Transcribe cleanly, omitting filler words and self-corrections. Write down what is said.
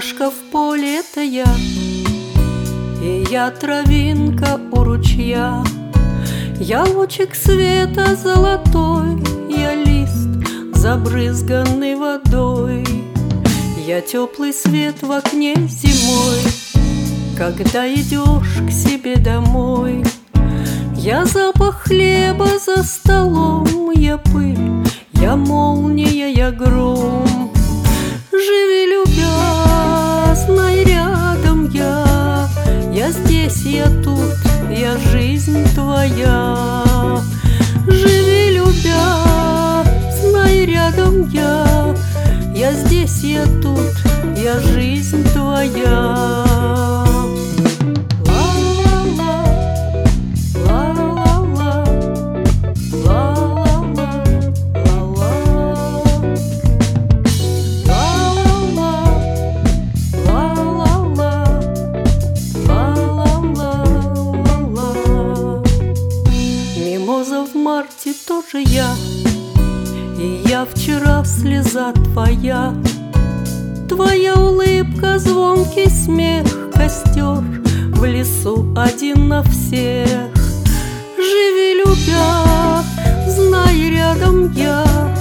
ромашка в поле — это я, и я травинка у ручья. Я лучик света золотой, я лист, забрызганный водой. Я теплый свет в окне зимой, когда идешь к себе домой. Я запах хлеба за столом, я пыль, я молния, я гром. Живи, любя, знай, рядом я здесь, я тут, я жизнь твоя. Живи, любя, знай, рядом я здесь, я тут, я жизнь твоя. Мимоза в марте тоже я, и я вчера слеза твоя. Твоя улыбка, звонкий смех, костер в лесу один на всех. Живи, любя, знай, рядом я